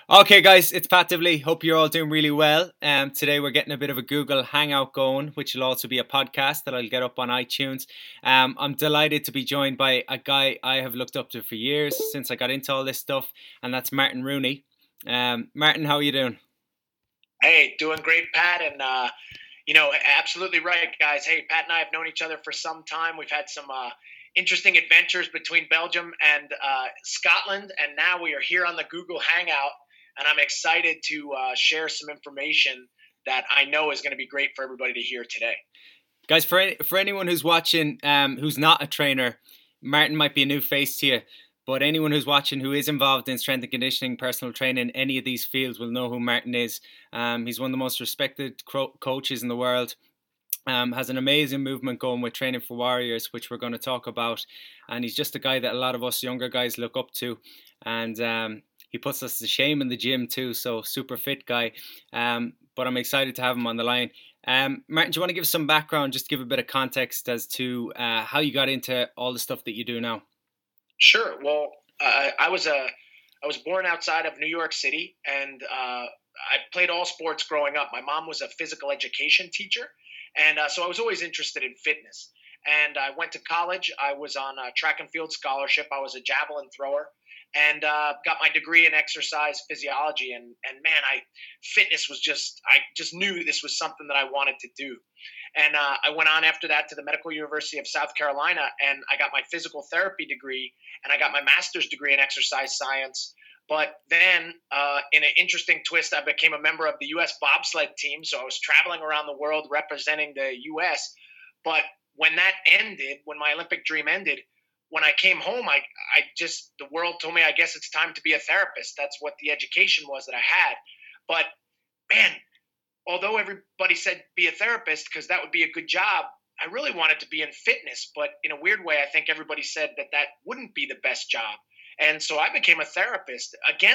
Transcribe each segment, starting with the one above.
Okay, guys, it's Pat Dibley. Hope you're all doing really well. Today we're getting a bit of a Google Hangout going, which will also be a podcast that I'll get up on iTunes. I'm delighted to be joined by a guy I have looked up to for years since I got into all this stuff, and that's Martin Rooney. Martin, how are you doing? Hey, doing great, Pat, and absolutely right, guys. Hey, Pat and I have known each other for some time. We've had some interesting adventures between Belgium and Scotland, and now we are here on the Google Hangout, and I'm excited to share some information that I know is going to be great for everybody to hear today. Guys, for anyone who's watching who's not a trainer, Martin might be a new face to you. But anyone who's watching who is involved in strength and conditioning, personal training, any of these fields will know who Martin is. He's one of the most respected coaches in the world. Has an amazing movement going with Training for Warriors, which we're going to talk about. And he's just a guy that a lot of us younger guys look up to. And he puts us to shame in the gym too. So super fit guy. But I'm excited to have him on the line. Martin, do you want to give some background, just to give a bit of context as to how you got into all the stuff that you do now? Sure. Well, I was born outside of New York City, and I played all sports growing up. My mom was a physical education teacher, and so I was always interested in fitness. And I went to college. I was on a track and field scholarship. I was a javelin thrower, and got my degree in exercise physiology. And man, fitness was I just knew this was something that I wanted to do. And I went on after that to the Medical University of South Carolina, and I got my physical therapy degree, and I got my master's degree in exercise science. But then, in an interesting twist, I became a member of the U.S. bobsled team. So I was traveling around the world representing the U.S. But when that ended, when my Olympic dream ended, when I came home, the world told me, I guess it's time to be a therapist. That's what the education was that I had. But man, although everybody said be a therapist because that would be a good job, I really wanted to be in fitness. But in a weird way, I think everybody said that wouldn't be the best job. And so I became a therapist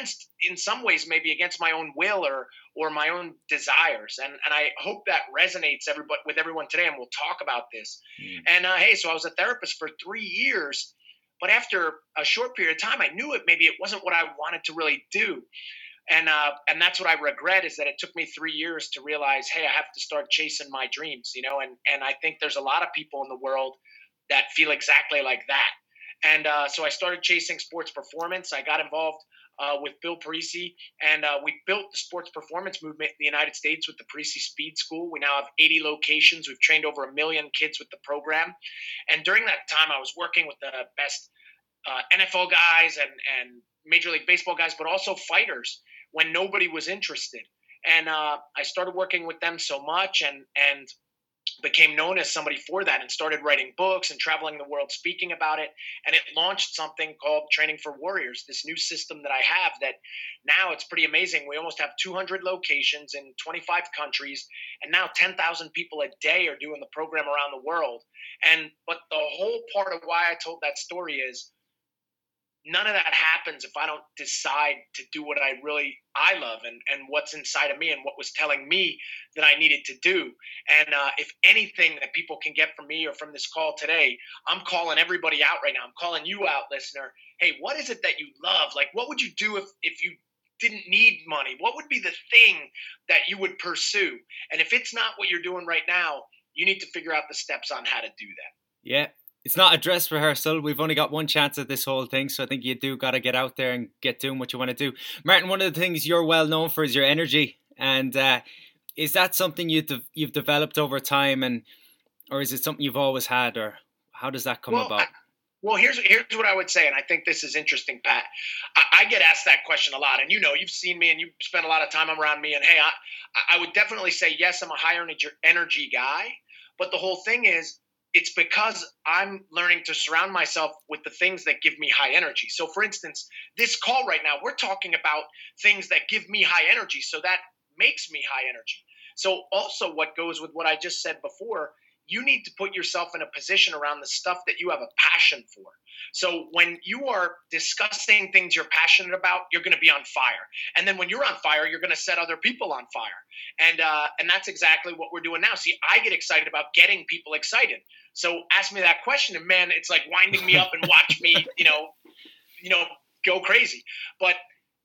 in some ways, maybe against my own will or my own desires. And I hope that resonates with everyone today. And we'll talk about this. And so I was a therapist for 3 years. But after a short period of time, I knew maybe it wasn't what I wanted to really do. And that's what I regret, is that it took me 3 years to realize, hey, I have to start chasing my dreams, and I think there's a lot of people in the world that feel exactly like that. And so I started chasing sports performance. I got involved with Bill Parisi, and we built the sports performance movement in the United States with the Parisi Speed School. We now have 80 locations. We've trained over 1 million kids with the program. And during that time, I was working with the best NFL guys and Major League Baseball guys, but also fighters when nobody was interested. And I started working with them so much and became known as somebody for that, and started writing books and traveling the world speaking about it. And it launched something called Training for Warriors, this new system that I have that now it's pretty amazing. We almost have 200 locations in 25 countries, and now 10,000 people a day are doing the program around the world. But the whole part of why I told that story is none of that happens if I don't decide to do what I love and what's inside of me and what was telling me that I needed to do. And if anything that people can get from me or from this call today, I'm calling everybody out right now. I'm calling you out, listener. Hey, what is it that you love? Like, what would you do if you didn't need money? What would be the thing that you would pursue? And if it's not what you're doing right now, you need to figure out the steps on how to do that. Yeah. It's not a dress rehearsal. We've only got one chance at this whole thing, so I think you do got to get out there and get doing what you want to do. Martin, one of the things you're well known for is your energy, and is that something you've developed over time, or is it something you've always had, or how does that come about? Well, here's what I would say, and I think this is interesting, Pat. I get asked that question a lot, and you've seen me, and you've spent a lot of time around me, and hey, I would definitely say yes, I'm a higher energy guy, but the whole thing is, it's because I'm learning to surround myself with the things that give me high energy. So for instance, this call right now, we're talking about things that give me high energy. So that makes me high energy. So also what goes with what I just said before, you need to put yourself in a position around the stuff that you have a passion for. So when you are discussing things you're passionate about, you're going to be on fire. And then when you're on fire, you're going to set other people on fire. And that's exactly what we're doing now. See, I get excited about getting people excited. So ask me that question, and man, it's like winding me up and watch me, go crazy. But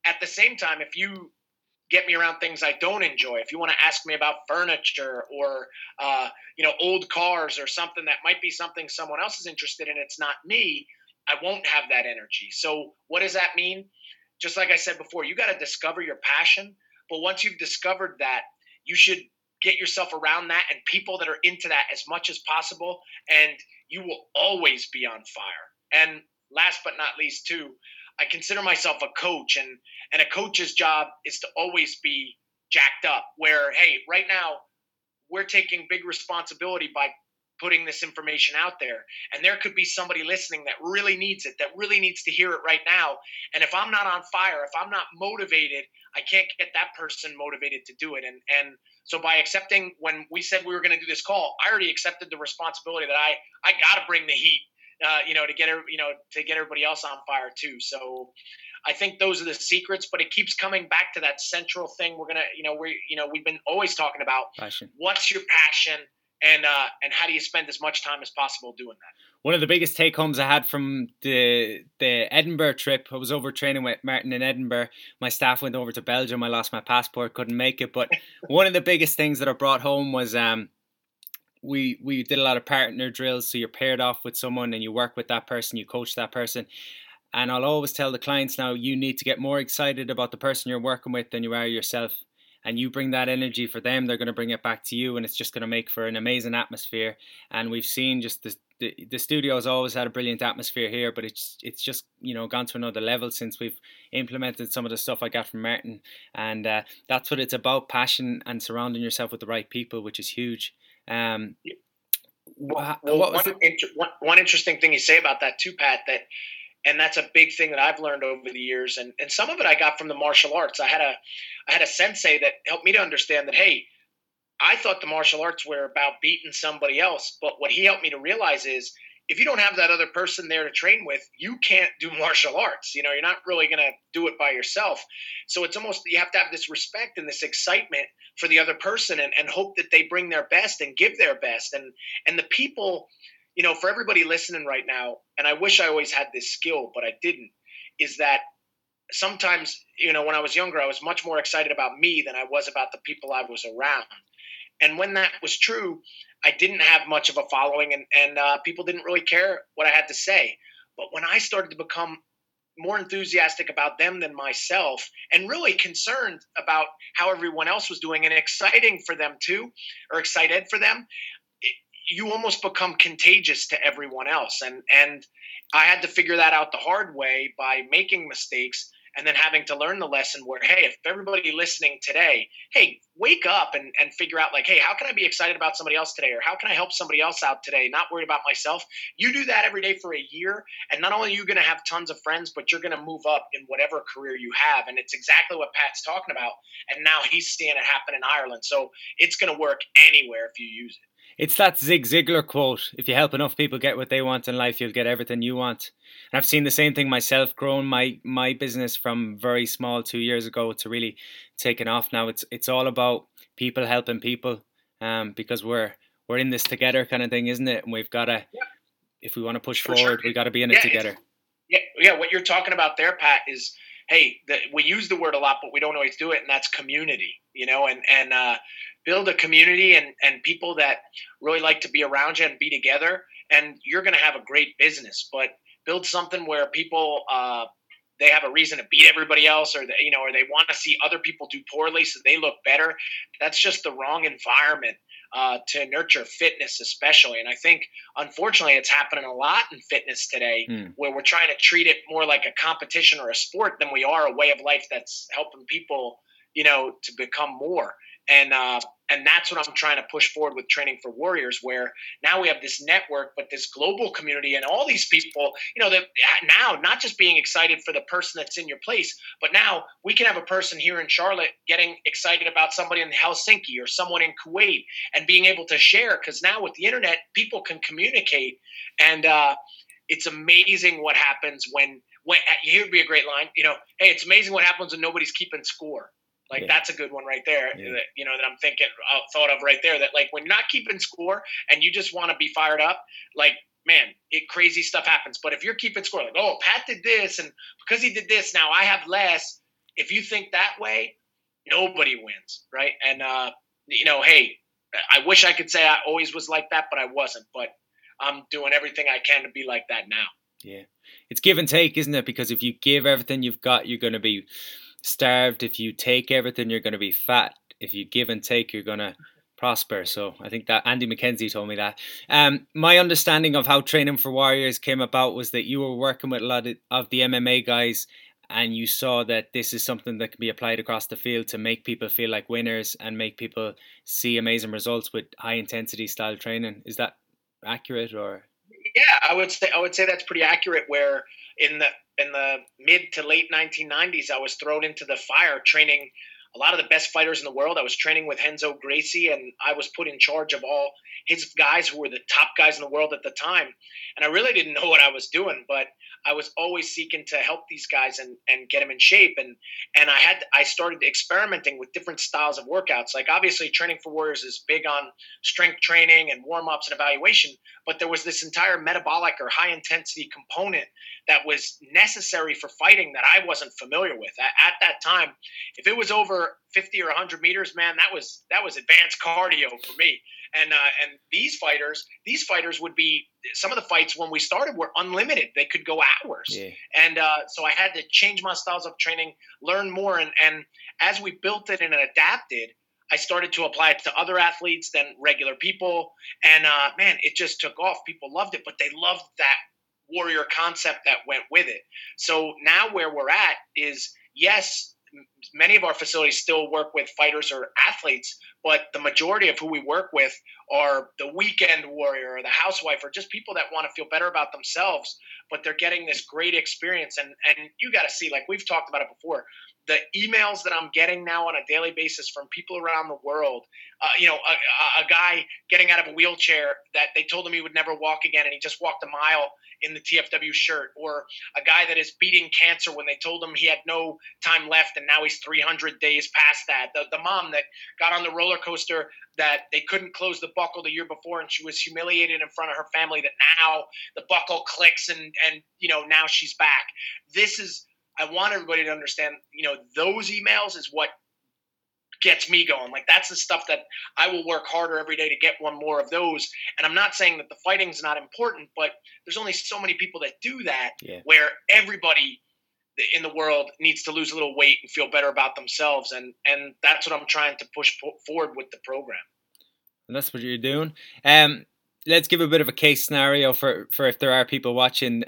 at the same time, if you get me around things I don't enjoy, if you want to ask me about furniture or, old cars or something that might be something someone else is interested in, it's not me, I won't have that energy. So what does that mean? Just like I said before, you got to discover your passion. But once you've discovered that, you should get yourself around that and people that are into that as much as possible, and you will always be on fire. And last but not least, too, I consider myself a coach, and a coach's job is to always be jacked up. Where, hey, right now we're taking big responsibility by putting this information out there, and there could be somebody listening that really needs it, that really needs to hear it right now. And if I'm not on fire, if I'm not motivated, I can't get that person motivated to do it. And so by accepting, when we said we were going to do this call, I already accepted the responsibility that I got to bring the heat, to get everybody else on fire too. So I think those are the secrets, but it keeps coming back to that central thing. We've been always talking about passion. What's your passion, and how do you spend as much time as possible doing that? One of the biggest take homes I had from the Edinburgh trip, I was over training with Martin in Edinburgh. My staff went over to Belgium. I lost my passport, couldn't make it. But one of the biggest things that I brought home was we did a lot of partner drills. So you're paired off with someone and you work with that person, you coach that person. And I'll always tell the clients now, you need to get more excited about the person you're working with than you are yourself. And you bring that energy for them, they're going to bring it back to you, and it's just going to make for an amazing atmosphere. And we've seen just the studio has always had a brilliant atmosphere here, but it's just gone to another level since we've implemented some of the stuff I got from Martin. And that's what it's about: passion and surrounding yourself with the right people, which is huge. One interesting thing you say about that too, Pat, and that's a big thing that I've learned over the years. And some of it I got from the martial arts. I had a sensei that helped me to understand that, hey, I thought the martial arts were about beating somebody else. But what he helped me to realize is, if you don't have that other person there to train with, you can't do martial arts. You're not really going to do it by yourself. So it's almost, you have to have this respect and this excitement for the other person, and hope that they bring their best and give their best. And the people, for everybody listening right now, and I wish I always had this skill, but I didn't, is that sometimes, when I was younger, I was much more excited about me than I was about the people I was around. And when that was true, I didn't have much of a following, and people didn't really care what I had to say. But when I started to become more enthusiastic about them than myself, and really concerned about how everyone else was doing, and exciting for them too, or excited for them, you almost become contagious to everyone else. And I had to figure that out the hard way by making mistakes, and then having to learn the lesson where, hey, if everybody listening today, hey, wake up and figure out, like, hey, how can I be excited about somebody else today? Or how can I help somebody else out today? Not worried about myself. You do that every day for a year, and not only are you going to have tons of friends, but you're going to move up in whatever career you have. And it's exactly what Pat's talking about. And now he's seeing it happen in Ireland. So it's going to work anywhere if you use it. It's that Zig Ziglar quote: if you help enough people get what they want in life, you'll get everything you want. And I've seen the same thing myself, growing my business from very small 2 years ago to really taking off now. It's all about people helping people, because we're in this together kind of thing, isn't it? And we've got to, if we want to push forward, we got to be in it together. Yeah. What you're talking about there, Pat, is, hey, we use the word a lot, but we don't always do it, and that's community. And build a community and people that really like to be around you and be together, and you're going to have a great business. But build something where people they have a reason to beat everybody else, or or they want to see other people do poorly so they look better. That's just the wrong environment to nurture fitness, especially. And I think, unfortunately, it's happening a lot in fitness today, where we're trying to treat it more like a competition or a sport than we are a way of life that's helping people, to become more. And that's what I'm trying to push forward with Training for Warriors, where now we have this network, but this global community, and all these people, that now not just being excited for the person that's in your place, but now we can have a person here in Charlotte getting excited about somebody in Helsinki or someone in Kuwait, and being able to share, because now with the internet, people can communicate. And it's amazing what happens when here would be a great line, hey, it's amazing what happens when nobody's keeping score. Like, that's a good one right there, that I'm thinking, thought of right there, that, like, when you're not keeping score and you just want to be fired up, like, man, crazy stuff happens. But if you're keeping score, like, oh, Pat did this, and because he did this, now I have less, if you think that way, nobody wins, right? And hey, I wish I could say I always was like that, but I wasn't. But I'm doing everything I can to be like that now. Yeah, it's give and take, isn't it? Because if you give everything you've got, you're going to be starved. If you take everything, you're going to be fat. If you give and take, you're going to prosper. So I think that Andy McKenzie told me that. My understanding of how Training for Warriors came about was that you were working with a lot of the MMA guys, and you saw that this is something that can be applied across the field to make people feel like winners and make people see amazing results with high intensity style training. Is that accurate? Or yeah, I would say that's pretty accurate. Where in the mid to late 1990s, I was thrown into the fire training a lot of the best fighters in the world. I was training with Renzo Gracie, and I was put in charge of all his guys who were the top guys in the world at the time. And I really didn't know what I was doing, but I was always seeking to help these guys and get them in shape. And I started experimenting with different styles of workouts. Like obviously Training for Warriors is big on strength training and warm-ups and evaluation, but there was this entire metabolic or high intensity component that was necessary for fighting that I wasn't familiar with. At that time, if it was over 50 or 100 meters, man, that was advanced cardio for me. And these fighters would be, some of the fights when we started were unlimited. They could go hours. Yeah. And so I had to change my styles of training, learn more. And as we built it and adapted, I started to apply it to other athletes than regular people. And man, it just took off. People loved it, but they loved that warrior concept that went with it. So now where we're at is, yes, many of our facilities still work with fighters or athletes, but the majority of who we work with are the weekend warrior or the housewife or just people that want to feel better about themselves, but they're getting this great experience. And you got to see, like we've talked about it before, the emails that I'm getting now on a daily basis from people around the world, a guy getting out of a wheelchair that they told him he would never walk again, and he just walked a mile in the TFW shirt, or a guy that is beating cancer when they told him he had no time left, and now he's 300 days past that. The mom that got on the roller coaster that they couldn't close the buckle the year before, and she was humiliated in front of her family, that now the buckle clicks and now she's back. I want everybody to understand, those emails is what gets me going. Like that's the stuff that I will work harder every day to get one more of those. And I'm not saying that the fighting's not important, but there's only so many people that do that, where everybody in the world needs to lose a little weight and feel better about themselves. And that's what I'm trying to push forward with the program. And that's what you're doing. Let's give a bit of a case scenario for if there are people watching.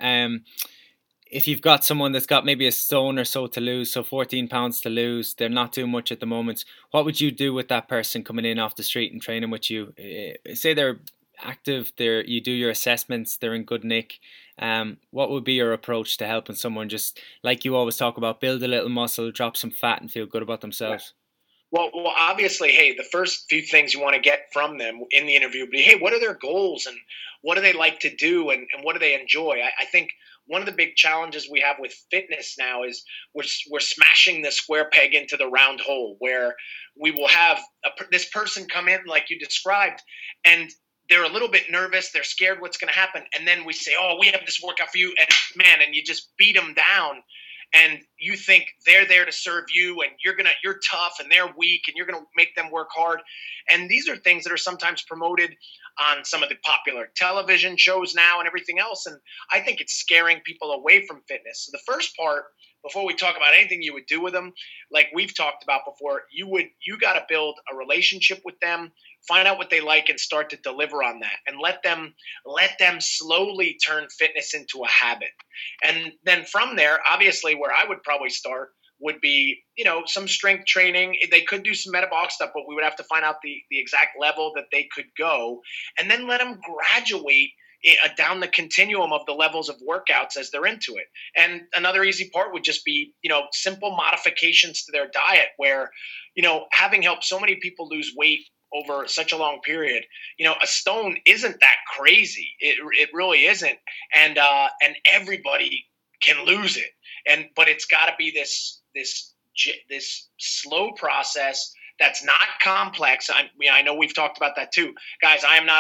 If you've got someone that's got maybe a stone or so to lose, so 14 pounds to lose, they're not doing much at the moment, what would you do with that person coming in off the street and training with you? Say they're active, you do your assessments, they're in good nick. What would be your approach to helping someone, just like you always talk about, build a little muscle, drop some fat and feel good about themselves? Well, obviously, hey, the first few things you want to get from them in the interview would be, hey, what are their goals and what do they like to do and what do they enjoy? I think one of the big challenges we have with fitness now is we're smashing the square peg into the round hole, where we will have this person come in like you described, and they're a little bit nervous, they're scared what's going to happen, and then we say, oh, we have this workout for you, and you just beat them down. And you think they're there to serve you, and you're tough and they're weak, and you're going to make them work hard. And these are things that are sometimes promoted on some of the popular television shows now and everything else. And I think it's scaring people away from fitness. So the first part, before we talk about anything you would do with them, like we've talked about before, you got to build a relationship with them, find out what they like, and start to deliver on that, and let them slowly turn fitness into a habit. And then from there, obviously, where I would probably start would be, some strength training. They could do some metabolic stuff, but we would have to find out the exact level that they could go, and then let them graduate down the continuum of the levels of workouts as they're into it. And another easy part would just be, simple modifications to their diet, where, having helped so many people lose weight over such a long period, a stone isn't that crazy. It really isn't. And everybody can lose it. But it's got to be this slow process that's not complex. I know we've talked about that too, guys. I'm not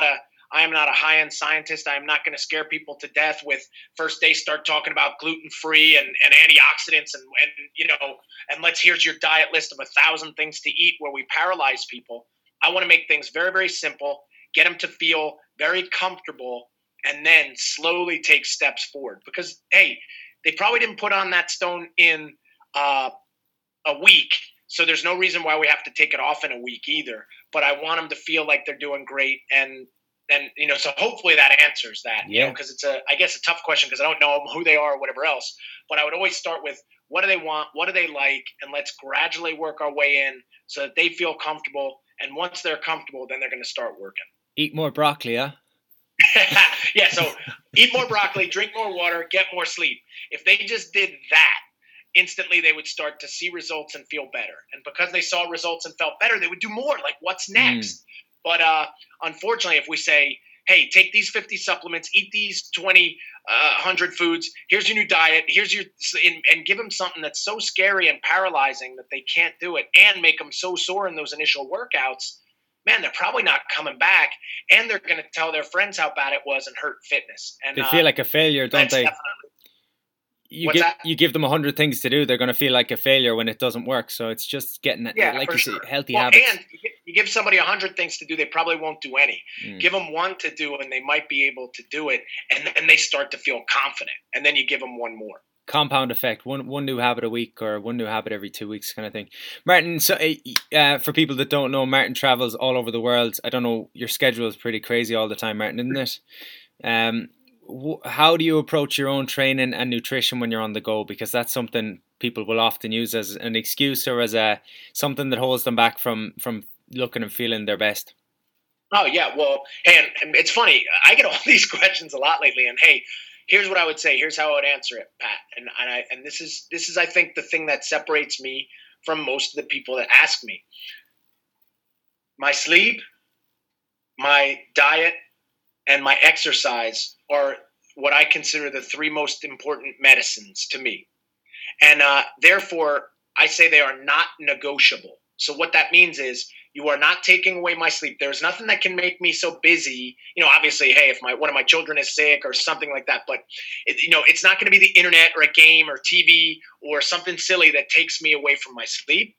I am not a high-end scientist. I am not going to scare people to death with first they start talking about gluten-free and antioxidants and here's your diet list of 1,000 things to eat where we paralyze people. I want to make things very, very simple, get them to feel very comfortable, and then slowly take steps forward. Because, hey, they probably didn't put on that stone in a week, so there's no reason why we have to take it off in a week either. But I want them to feel like they're doing great, and so hopefully that answers that. Because it's I guess a tough question because I don't know who they are or whatever else. But I would always start with what do they want, what do they like, and let's gradually work our way in so that they feel comfortable. And once they're comfortable, then they're going to start working. Eat more broccoli, huh? Yeah, so eat more broccoli, drink more water, get more sleep. If they just did that, instantly they would start to see results and feel better. And because they saw results and felt better, they would do more. Like, what's next? But unfortunately, if we say, hey, take these 50 supplements, eat these 100 foods, here's your new diet, and give them something that's so scary and paralyzing that they can't do it, and make them so sore in those initial workouts, man, they're probably not coming back, and they're going to tell their friends how bad it was and hurt fitness. And they feel like a failure, don't they? You give them 100 things to do, they're going to feel like a failure when it doesn't work. So it's just getting healthy habits. And you give somebody 100 things to do, they probably won't do any. Give them one to do, and they might be able to do it, and then they start to feel confident. And then you give them one more. Compound effect, one new habit a week or one new habit every 2 weeks kind of thing. Martin, so for people that don't know, Martin travels all over the world. I don't know, your schedule is pretty crazy all the time, Martin, isn't it? How do you approach your own training and nutrition when you're on the go? Because that's something people will often use as an excuse or as something that holds them back from looking and feeling their best. Oh, yeah. Well, hey, and it's funny. I get all these questions a lot lately. And, hey, here's what I would say. Here's how I would answer it, Pat. And this is, I think, the thing that separates me from most of the people that ask me. My sleep, my diet, and my exercise are what I consider the three most important medicines to me. And therefore, I say they are not negotiable. So what that means is you are not taking away my sleep. There's nothing that can make me so busy. Obviously, hey, if one of my children is sick or something like that, but it's not going to be the internet or a game or TV or something silly that takes me away from my sleep.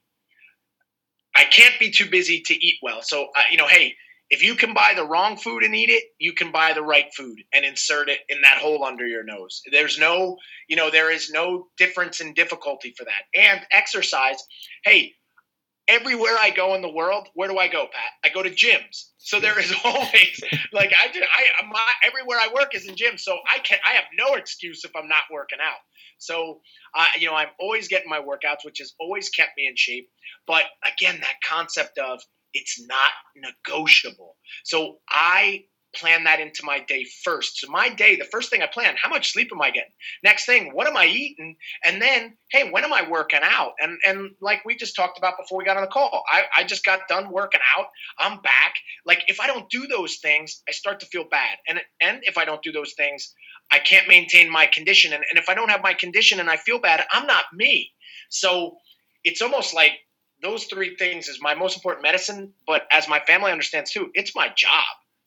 I can't be too busy to eat well. So, hey, if you can buy the wrong food and eat it, you can buy the right food and insert it in that hole under your nose. There is no difference in difficulty for that. And exercise, hey, everywhere I go in the world, where do I go, Pat? I go to gyms. So there is always everywhere I work is in gyms. So I have no excuse if I'm not working out. So, I'm always getting my workouts, which has always kept me in shape. But again, that concept of it's not negotiable. So I plan that into my day first. So my day, the first thing I plan, how much sleep am I getting? Next thing, what am I eating? And then, hey, when am I working out? And like we just talked about before we got on the call, I just got done working out. I'm back. Like if I don't do those things, I start to feel bad. And if I don't do those things, I can't maintain my condition. And if I don't have my condition and I feel bad, I'm not me. So it's almost like those three things is my most important medicine. But as my family understands too, it's my job.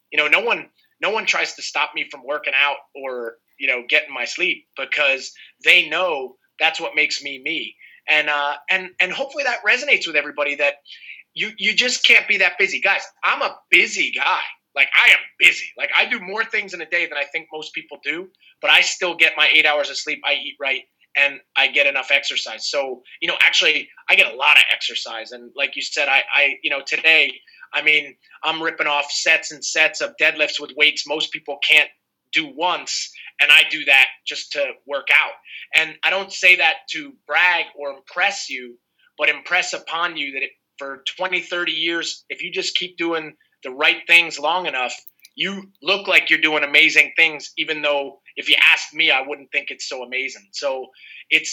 No one tries to stop me from working out or, getting my sleep because they know that's what makes me me. And hopefully that resonates with everybody that you just can't be that busy. Guys, I'm a busy guy. Like I am busy. Like I do more things in a day than I think most people do, but I still get my 8 hours of sleep. I eat right. And I get enough exercise. So, actually I get a lot of exercise. And like you said, I today, I'm ripping off sets and sets of deadlifts with weights most people can't do once. And I do that just to work out. And I don't say that to brag or impress you, but impress upon you that for 20, 30 years, if you just keep doing the right things long enough, you look like you're doing amazing things, even though if you asked me, I wouldn't think it's so amazing. So it's,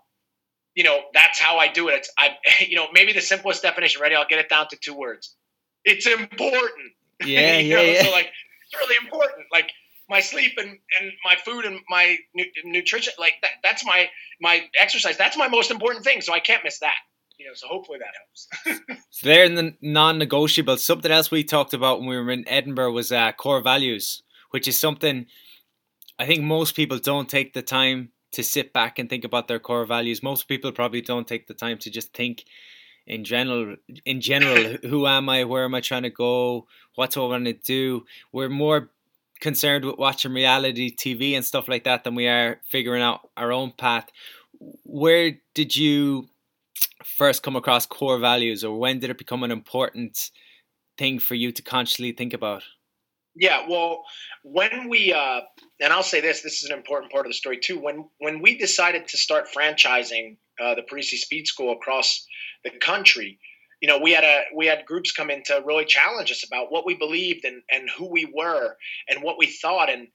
that's how I do it. It's, maybe the simplest definition, ready? I'll get it down to 2 words. It's important. Yeah, So like, it's really important. Like my sleep and my food and my nutrition, like that's my exercise. That's my most important thing. So I can't miss that. So hopefully that helps. So they're in the non-negotiable. Something else we talked about when we were in Edinburgh was core values, which is something I think most people don't take the time to sit back and think about their core values. Most people probably don't take the time to just think in general, who am I? Where am I trying to go? What do I want to do? We're more concerned with watching reality TV and stuff like that than we are figuring out our own path. Where did you first come across core values, or when did it become an important thing for you to consciously think about? Yeah, well, when we and I'll say this is an important part of the story too. When we decided to start franchising the Parisi Speed School across the country, we had groups come in to really challenge us about what we believed and who we were and what we thought, and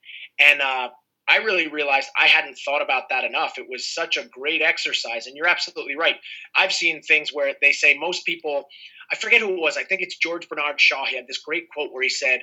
I really realized I hadn't thought about that enough. It was such a great exercise, and you're absolutely right. I've seen things where they say most people, I forget who it was, I think it's George Bernard Shaw. He had this great quote where he said,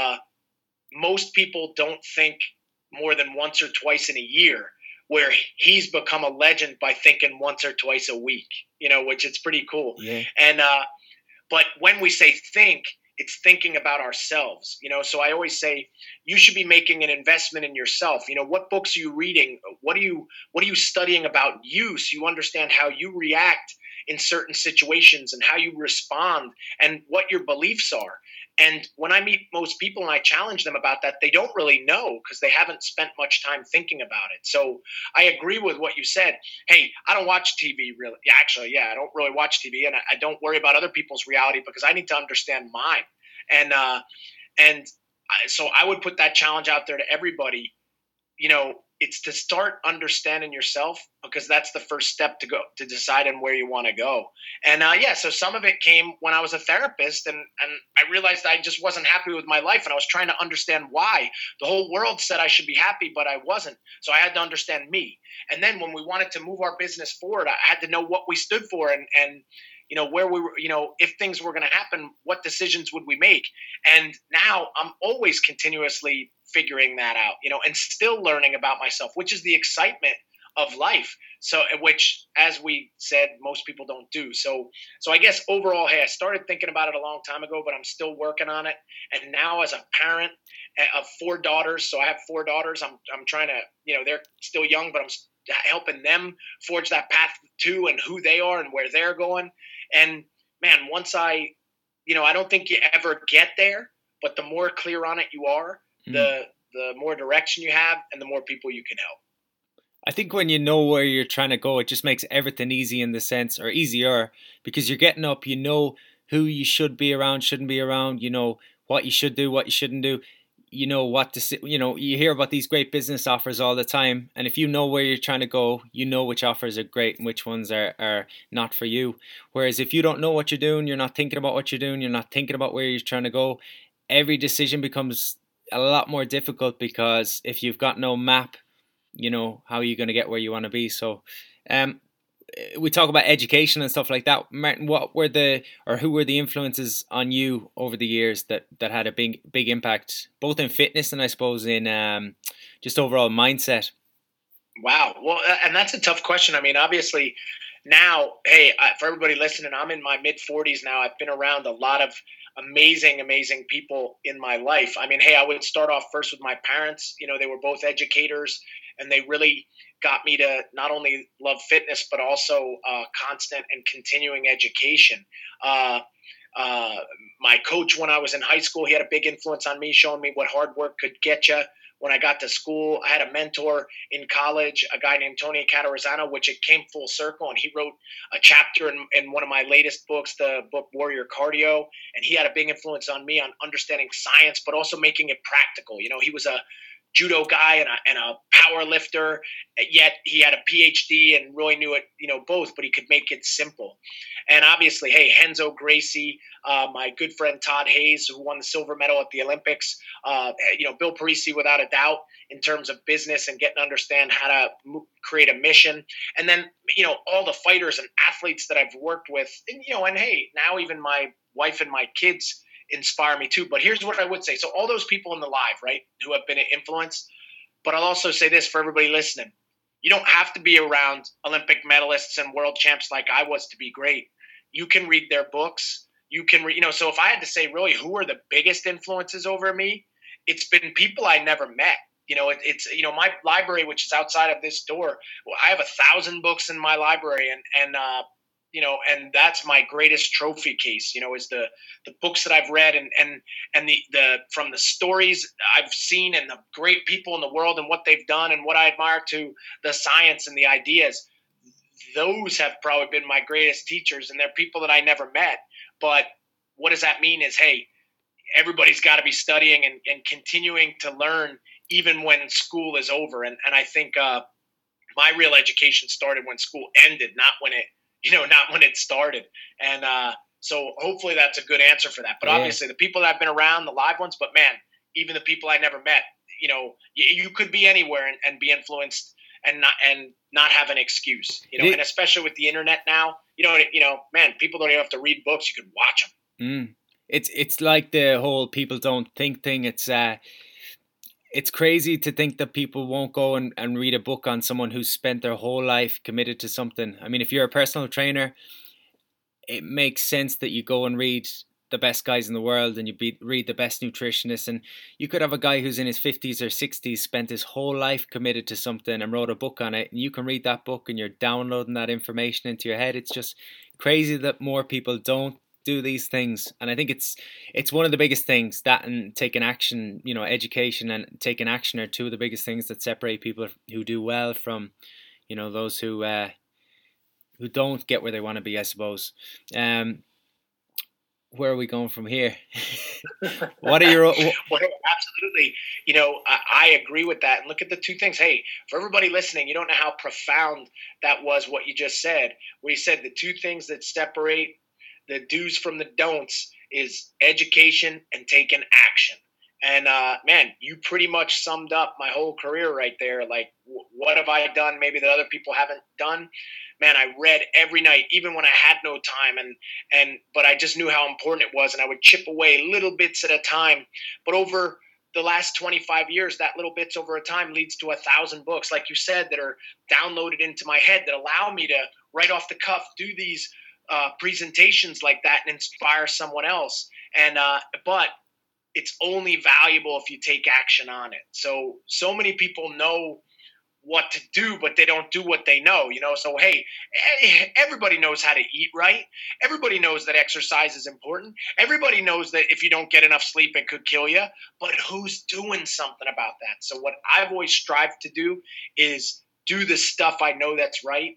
most people don't think more than once or twice in a year, where he's become a legend by thinking once or twice a week, which it's pretty cool. Yeah. And but when we say think, it's thinking about ourselves, so I always say you should be making an investment in yourself. What books are you reading? What are you studying about you, so you understand how you react in certain situations and how you respond and what your beliefs are. And when I meet most people and I challenge them about that, they don't really know because they haven't spent much time thinking about it. So I agree with what you said. Hey, I don't watch TV really. Actually, I don't really watch TV, and I don't worry about other people's reality because I need to understand mine. And so I would put that challenge out there to everybody. It's to start understanding yourself, because that's the first step to go to decide on where you want to go. And so some of it came when I was a therapist, and I realized I just wasn't happy with my life, and I was trying to understand why. The whole world said I should be happy, but I wasn't. So I had to understand me. And then when we wanted to move our business forward, I had to know what we stood for and where we were, if things were going to happen, what decisions would we make? And now I'm always continuously figuring that out, and still learning about myself, which is the excitement of life. So, which, as we said, most people don't do. So I guess overall, hey, I started thinking about it a long time ago, but I'm still working on it. And now as a parent of 4 daughters, so I have 4 daughters, I'm trying to, they're still young, but I'm helping them forge that path too, and who they are and where they're going. And man, once I don't think you ever get there, but the more clear on it you are, the more direction you have and the more people you can help. I think when you know where you're trying to go, it just makes everything easy in the sense, or easier, because you're getting up, who you should be around, shouldn't be around, what you should do, what you shouldn't do, what to, you hear about these great business offers all the time. And if you know where you're trying to go, which offers are great and which ones are not for you. Whereas if you don't know what you're doing, you're not thinking about what you're doing, you're not thinking about where you're trying to go, every decision becomes a lot more difficult, because if you've got no map, how are you going to get where you want to be? So we talk about education and stuff like that. Martin, who were the influences on you over the years that had a big impact, both in fitness and I suppose in just overall mindset? Wow. Well, and that's a tough question. I mean, obviously now, hey, for everybody listening, I'm in my mid 40s now. I've been around a lot of amazing people in my life. I mean, hey, I would start off first with my parents. They were both educators, and they really got me to not only love fitness, but also constant and continuing education. My coach when I was in high school, he had a big influence on me, showing me what hard work could get you. When I got to school, I had a mentor in college, a guy named Tony Catarizano, which it came full circle. And he wrote a chapter in one of my latest books, the book Warrior Cardio. And he had a big influence on me on understanding science, but also making it practical. He was a judo guy and a power lifter, yet he had a PhD and really knew it, both, but he could make it simple. And obviously, hey, Renzo Gracie, my good friend Todd Hayes, who won the silver medal at the Olympics, Bill Parisi, without a doubt, in terms of business and getting to understand how to create a mission. And then, all the fighters and athletes that I've worked with, and hey, now even my wife and my kids inspire me too. But here's what I would say. So all those people in the live, right, who have been an influence, but I'll also say this for everybody listening. you don't have to be around Olympic medalists and world champs like I was to be great. You can read their books. You can read, so if I had to say really who are the biggest influences over me, it's been people I never met. It's my library, which is outside of this door. I have 1,000 books in my library, and that's my greatest trophy case. Is the books that I've read and the from the stories I've seen and the great people in the world and what they've done and what I admire to the science and the ideas. Those have probably been my greatest teachers, and they're people that I never met. But what does that mean? Is hey, everybody's got to be studying and continuing to learn even when school is over. And I think my real education started when school ended, not when it started. And so hopefully that's a good answer for that. But obviously the people that I've been around, the live ones, but man, even the people I never met, you could be anywhere and be influenced and not have an excuse, and especially with the internet now, man, people don't even have to read books. You can watch them. It's like the whole people don't think thing. It's crazy to think that people won't go and read a book on someone who's spent their whole life committed to something. I mean, if you're a personal trainer, it makes sense that you go and read the best guys in the world and you read the best nutritionists. And you could have a guy who's in his 50s or 60s, spent his whole life committed to something and wrote a book on it. And you can read that book and you're downloading that information into your head. It's just crazy that more people don't do these things. And I think it's one of the biggest things, that and taking action, education and taking action are two of the biggest things that separate people who do well from, those who don't get where they want to be, I suppose. Where are we going from here? What are your... Well, absolutely. I agree with that. And look at the two things. Hey, for everybody listening, you don't know how profound that was, what you just said. Where you said the two things that separate the do's from the don'ts is education and taking action. And man, you pretty much summed up my whole career right there. Like, what have I done maybe that other people haven't done? Man, I read every night, even when I had no time, but I just knew how important it was, and I would chip away little bits at a time. But over the last 25 years, that little bits over a time leads to 1,000 books, like you said, that are downloaded into my head that allow me to, right off the cuff, do these presentations like that and inspire someone else. And but it's only valuable if you take action on it. So many people know what to do, but they don't do what they know, So, hey, everybody knows how to eat right. Everybody knows that exercise is important. Everybody knows that if you don't get enough sleep, it could kill you. But who's doing something about that? So what I've always strived to do is do the stuff I know that's right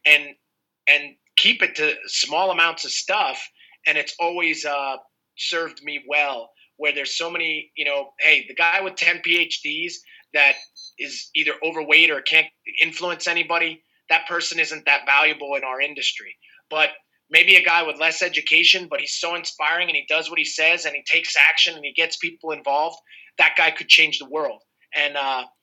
and keep it to small amounts of stuff. And it's always served me well, where there's so many, hey, the guy with 10 PhDs that is either overweight or can't influence anybody, that person isn't that valuable in our industry. But maybe a guy with less education, but he's so inspiring and he does what he says and he takes action and he gets people involved, that guy could change the world. And,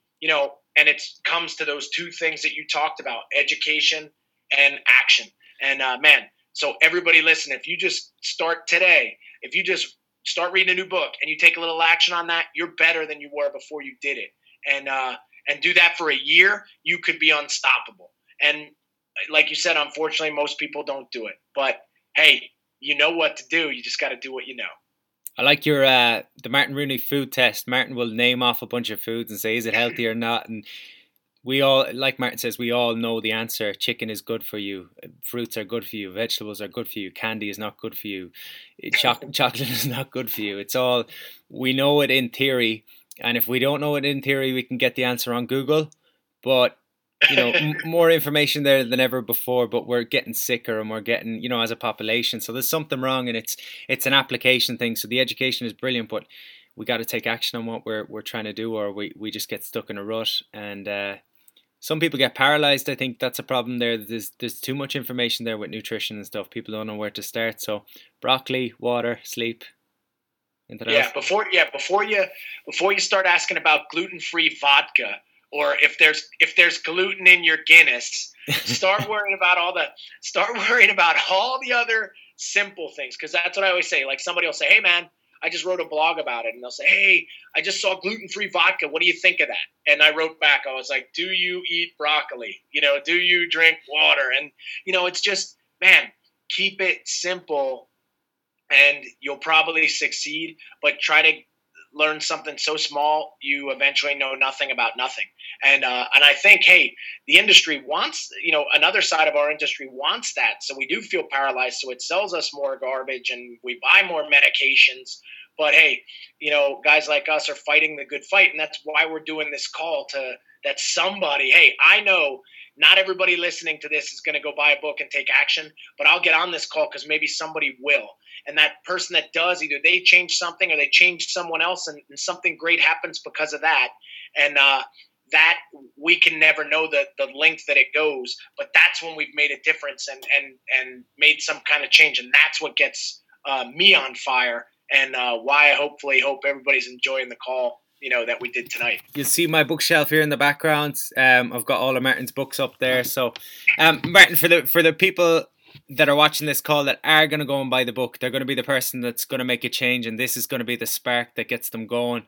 and it comes to those two things that you talked about, education and action. And man, so everybody listen, if you just start today, if you just start reading a new book and you take a little action on that, you're better than you were before you did it. And do that for a year, you could be unstoppable. And like you said, unfortunately, most people don't do it. But hey, you know what to do. You just got to do what you know. I like your the Martin Rooney food test. Martin will name off a bunch of foods and say, is it healthy or not? And we all, like Martin says, we all know the answer. Chicken is good for you. Fruits are good for you. Vegetables are good for you. Candy is not good for you. Chocolate is not good for you. It's all, we know it in theory. And if we don't know it in theory, we can get the answer on Google. But, more information there than ever before. But we're getting sicker and we're getting, as a population. So there's something wrong, and it's an application thing. So the education is brilliant, but we got to take action on what we're trying to do, or we just get stuck in a rut. And some people get paralyzed. I think that's a problem there. There's too much information there with nutrition and stuff. People don't know where to start. So broccoli, water, sleep. Before you start asking about gluten-free vodka, or if there's gluten in your Guinness, start worrying about all the other simple things, because that's what I always say. Like, somebody will say, "Hey man, I just wrote a blog about it, and they'll say, hey, I just saw gluten-free vodka. What do you think of that? And I wrote back, I was like, do you eat broccoli? Do you drink water? And, it's just, man, keep it simple and you'll probably succeed, but try to learn something so small you eventually know nothing about nothing. And I think, hey, the industry wants, another side of our industry wants that. So we do feel paralyzed. So it sells us more garbage and we buy more medications. But hey, guys like us are fighting the good fight. And that's why we're doing this call that somebody, hey, I know not everybody listening to this is going to go buy a book and take action, but I'll get on this call because maybe somebody will. And that person that does, either they change something or they change someone else and something great happens because of that. And that we can never know the length that it goes, but that's when we've made a difference and made some kind of change. And that's what gets me on fire and why I hopefully hope everybody's enjoying the call that we did tonight. You'll see my bookshelf here in the background. I've got all of Martin's books up there. So, Martin, for the people that are watching this call that are going to go and buy the book, they're going to be the person that's going to make a change, and this is going to be the spark that gets them going.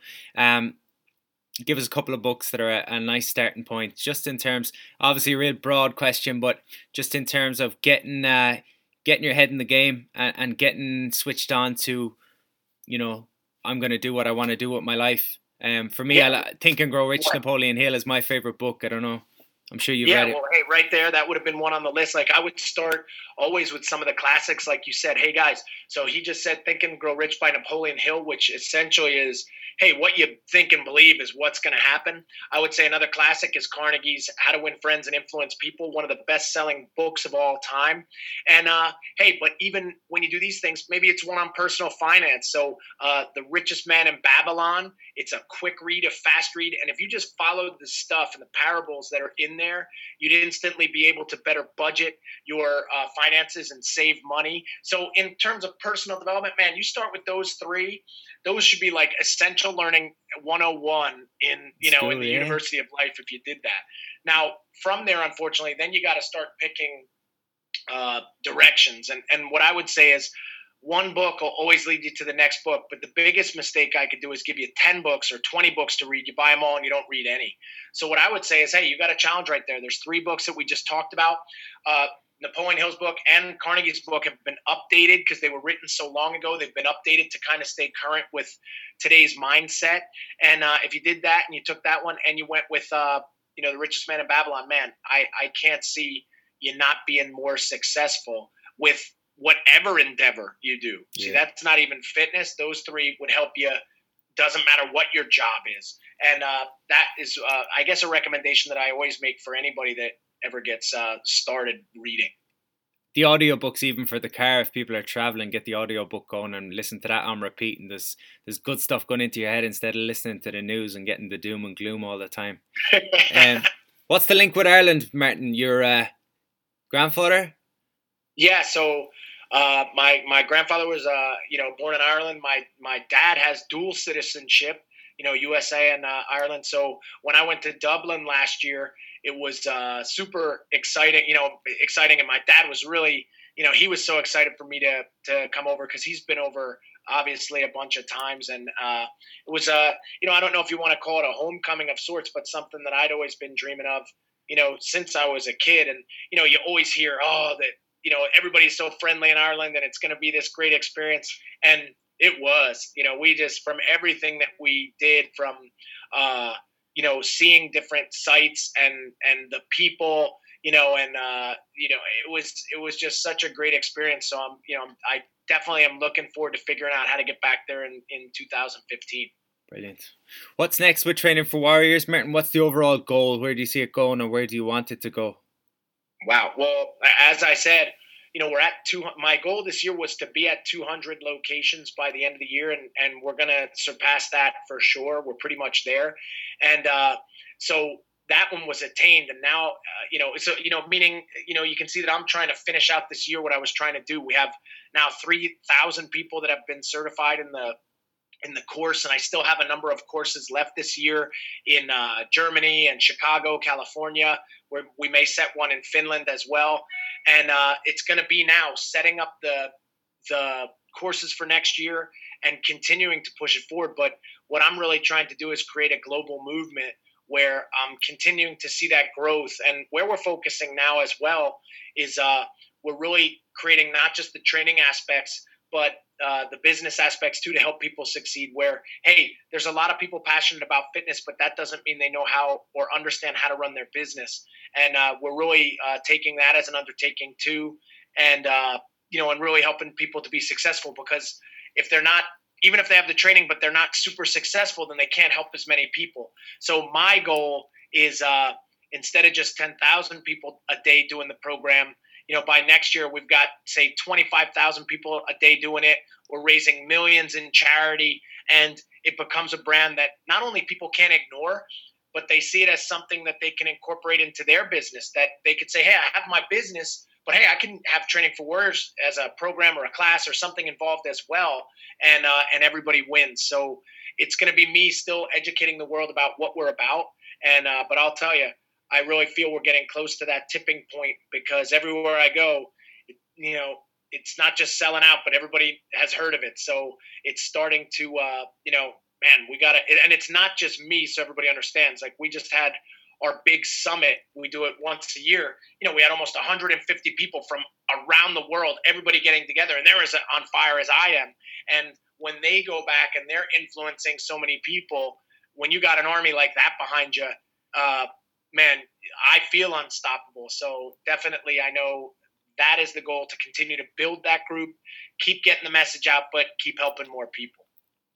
Give us a couple of books that are a nice starting point, just in terms, obviously a real broad question, but just in terms of getting your head in the game and getting switched on to, I'm going to do what I want to do with my life. For me, Think and Grow Rich, Napoleon Hill is my favorite book. I don't know. I'm sure you've read it. Yeah, well, hey, right there, that would have been one on the list. Like, I would start always with some of the classics, like you said. Hey, guys, so he just said Think and Grow Rich by Napoleon Hill, which essentially is, hey, what you think and believe is what's going to happen. I would say another classic is Carnegie's How to Win Friends and Influence People, one of the best-selling books of all time. And, hey, but even when you do these things, maybe it's one on personal finance. So The Richest Man in Babylon, it's a quick read, a fast read. And if you just followed the stuff and the parables that are in there, you'd instantly be able to better budget your finances and save money. So in terms of personal development, man, you start with those three. Those should be like essential learning 101 in the University of Life if you did that. Now, from there, unfortunately, then you got to start picking directions. And what I would say is one book will always lead you to the next book. But the biggest mistake I could do is give you 10 books or 20 books to read. You buy them all and you don't read any. So what I would say is, hey, you got a challenge right there. There's 3 books that we just talked about. Napoleon Hill's book and Carnegie's book have been updated because they were written so long ago. They've been updated to kind of stay current with today's mindset. And if you did that and you took that one and you went with, The Richest Man in Babylon, man, I can't see you not being more successful with whatever endeavor you do. Yeah. See, that's not even fitness. Those 3 would help you. Doesn't matter what your job is. And that is, I guess, a recommendation that I always make for anybody that ever gets started reading. The audiobooks, even for the car, if people are traveling, get the audiobook going and listen to that on repeat, and there's good stuff going into your head instead of listening to the news and getting the doom and gloom all the time. What's the link with Ireland, Martin? Your grandfather? Yeah, so my grandfather was born in Ireland. My dad has dual citizenship, USA and Ireland. So when I went to Dublin last year, it was super exciting, and my dad was really, he was so excited for me to come over because he's been over obviously a bunch of times. And it was, I don't know if you want to call it a homecoming of sorts, but something that I'd always been dreaming of, since I was a kid. And, you always hear, that, everybody's so friendly in Ireland and it's going to be this great experience. And it was, we just, from everything that we did, from, seeing different sites and the people, it was just such a great experience. So I definitely am looking forward to figuring out how to get back there in 2015. Brilliant. What's next with Training for Warriors, Martin? What's the overall goal? Where do you see it going, and where do you want it to go? Wow. Well, as I said, we're at my goal this year was to be at 200 locations by the end of the year, and we're going to surpass that for sure. We're pretty much there. And so that one was attained. And now, meaning, you can see that I'm trying to finish out this year what I was trying to do. We have now 3,000 people that have been certified in the course, and I still have a number of courses left this year in Germany and Chicago, California, where we may set one in Finland as well. And it's going to be now setting up the courses for next year and continuing to push it forward. But what I'm really trying to do is create a global movement where I'm continuing to see that growth. And where we're focusing now as well is we're really creating not just the training aspects, but the business aspects too, to help people succeed. Where, hey, there's a lot of people passionate about fitness, but that doesn't mean they know how or understand how to run their business. And we're really taking that as an undertaking too, and and really helping people to be successful. Because if they're not, even if they have the training, but they're not super successful, then they can't help as many people. So my goal is instead of just 10,000 people a day doing the program, by next year, we've got, say, 25,000 people a day doing it. We're raising millions in charity, and it becomes a brand that not only people can't ignore, but they see it as something that they can incorporate into their business, that they could say, hey, I have my business, but hey, I can have Training for Warriors as a program or a class or something involved as well, and everybody wins. So it's going to be me still educating the world about what we're about, and but I'll tell you, I really feel we're getting close to that tipping point, because everywhere I go, it's not just selling out, but everybody has heard of it. So it's starting to, man, we got to, and it's not just me. So everybody understands, like, we just had our big summit. We do it once a year. We had almost 150 people from around the world, everybody getting together, and they're as on fire as I am. And when they go back and they're influencing so many people, when you got an army like that behind you, man, I feel unstoppable. So definitely, I know that is the goal, to continue to build that group, keep getting the message out, but keep helping more people.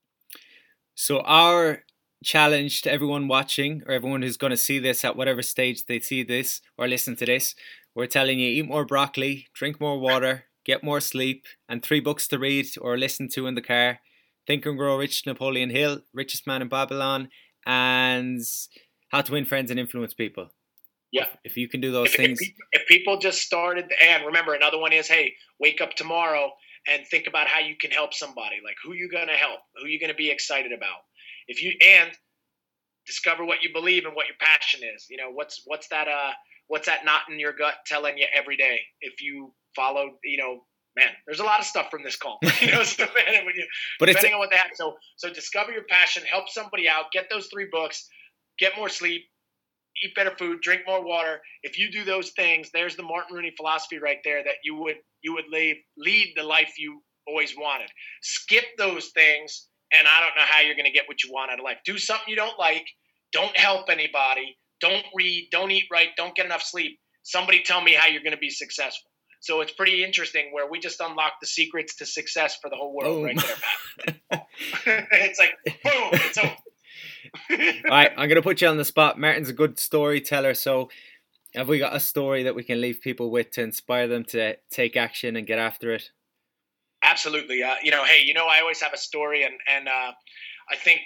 So our challenge to everyone watching, or everyone who's going to see this at whatever stage they see this or listen to this, we're telling you, eat more broccoli, drink more water, get more sleep, and 3 books to read or listen to in the car: Think and Grow Rich, Napoleon Hill, Richest Man in Babylon, and How to Win Friends and Influence People. Yeah. If you can do those things. If people just started, and remember, another one is, hey, wake up tomorrow and think about how you can help somebody. Like, who you going to help, who you going to be excited about. And discover what you believe and what your passion is. What's that knot in your gut telling you every day? If you follow, man, there's a lot of stuff from this call. But depending on what they have. So discover your passion, help somebody out, get those 3 books, get more sleep, eat better food, drink more water. If you do those things, there's the Martin Rooney philosophy right there, that you would lead the life you always wanted. Skip those things, and I don't know how you're going to get what you want out of life. Do something you don't like. Don't help anybody. Don't read. Don't eat right. Don't get enough sleep. Somebody tell me how you're going to be successful. So it's pretty interesting, where we just unlocked the secrets to success for the whole world right there, Pat. It's like, boom, it's over. All right, I'm going to put you on the spot. Martin's a good storyteller, so have we got a story that we can leave people with to inspire them to take action and get after it? Absolutely. I always have a story, and I think,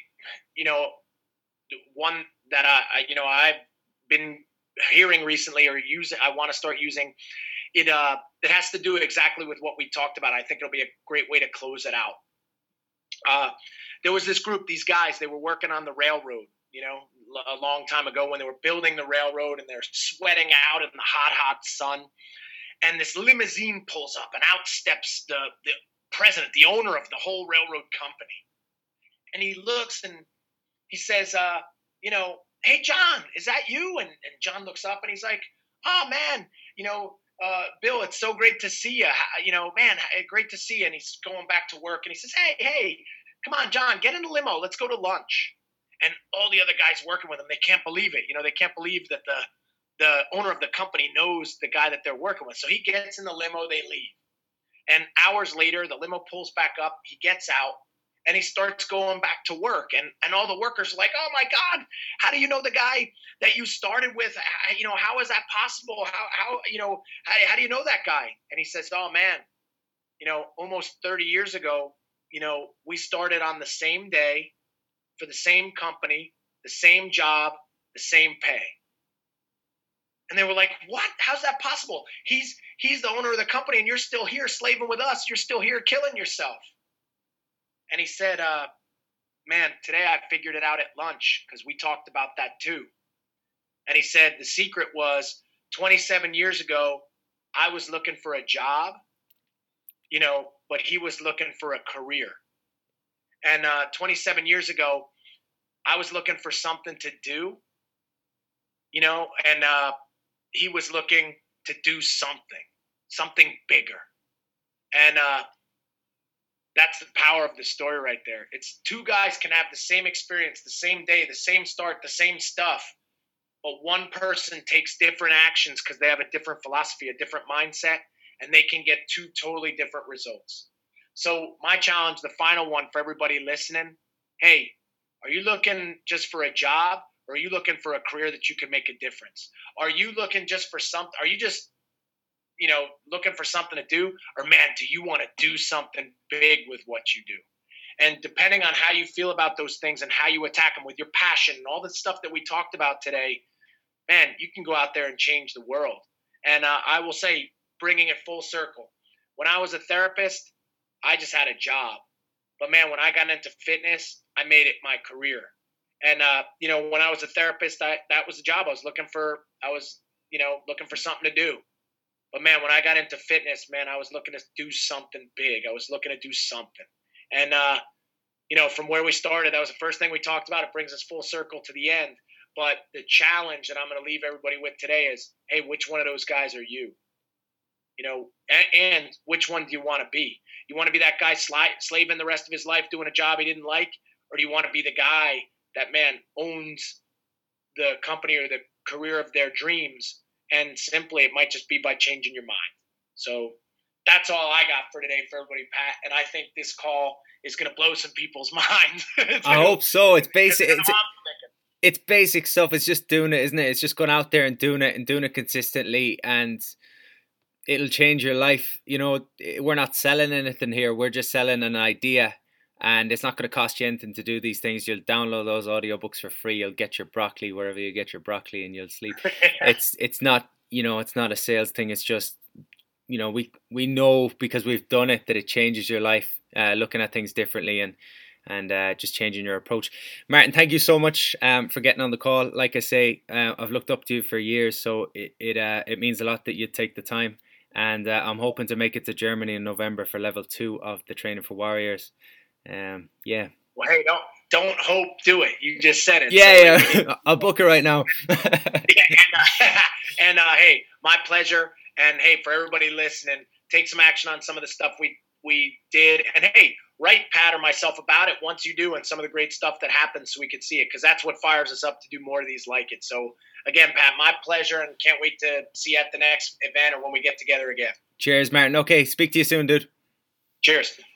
one that I've been hearing recently, or I want to start using it. It has to do exactly with what we talked about. I think it'll be a great way to close it out. There was this group, these guys, they were working on the railroad, a long time ago, when they were building the railroad, and they're sweating out in the hot, hot sun. And this limousine pulls up, and out steps the president, the owner of the whole railroad company. And he looks and he says, hey, John, is that you? And John looks up and he's like, oh, man, Bill, it's so great to see you. Man, great to see you. And he's going back to work, and he says, hey, come on, John, get in the limo. Let's go to lunch. And all the other guys working with him, they can't believe it. They can't believe that the owner of the company knows the guy that they're working with. So he gets in the limo, they leave. And hours later, the limo pulls back up. He gets out, and he starts going back to work. And all the workers are like, oh, my God, how do you know the guy that you started with? How is that possible? How do you know that guy? And he says, oh, man, almost 30 years ago, we started on the same day for the same company, the same job, the same pay. And they were like, what? How's that possible? He's the owner of the company, and you're still here slaving with us. You're still here killing yourself. And he said, man, today I figured it out at lunch, because we talked about that too. And he said the secret was 27 years ago, I was looking for a job, but he was looking for a career. And 27 years ago, I was looking for something to do, and he was looking to do something bigger. And that's the power of the story right there. It's two guys can have the same experience, the same day, the same start, the same stuff, but one person takes different actions because they have a different philosophy, a different mindset, and they can get two totally different results. So my challenge, the final one for everybody listening, hey, are you looking just for a job, or are you looking for a career that you can make a difference? Are you looking just for something? Are you just, looking for something to do? Or, man, do you want to do something big with what you do? And depending on how you feel about those things and how you attack them with your passion and all the stuff that we talked about today, man, you can go out there and change the world. And I will say, bringing it full circle, when I was a therapist, I just had a job. But, man, when I got into fitness, I made it my career. And, when I was a therapist, that was the job. I was looking for something to do. But, man, when I got into fitness, man, I was looking to do something big. I was looking to do something. And, from where we started, that was the first thing we talked about. It brings us full circle to the end. But the challenge that I'm going to leave everybody with today is, hey, which one of those guys are you? And which one do you want to be? You want to be that guy slaving the rest of his life doing a job he didn't like? Or do you want to be the guy that, man, owns the company or the career of their dreams? And simply, it might just be by changing your mind. So that's all I got for today for everybody, Pat. And I think this call is going to blow some people's minds. I hope so. It's basic. It's basic stuff. It's just doing it, isn't it? It's just going out there and doing it consistently, and it'll change your life. We're not selling anything here. We're just selling an idea, and it's not going to cost you anything to do these things. You'll download those audiobooks for free. You'll get your broccoli wherever you get your broccoli, and you'll sleep. It's not, it's not a sales thing. It's just, we know because we've done it that it changes your life, looking at things differently and just changing your approach. Martin, thank you so much for getting on the call. Like I say, I've looked up to you for years, so it means a lot that you take the time. And I'm hoping to make it to Germany in November for level 2 of the Training for Warriors. Yeah. Well, hey, don't hope, do it. You just said it. Yeah, so, yeah. I'll book it right now. And hey, my pleasure. And hey, for everybody listening, take some action on some of the stuff we did. And hey, write Pat or myself about it once you do, and some of the great stuff that happens, so we can see it, because that's what fires us up to do more of these like it. So again, Pat, my pleasure, and can't wait to see you at the next event or when we get together again. Cheers, Martin. Okay, speak to you soon, dude. Cheers.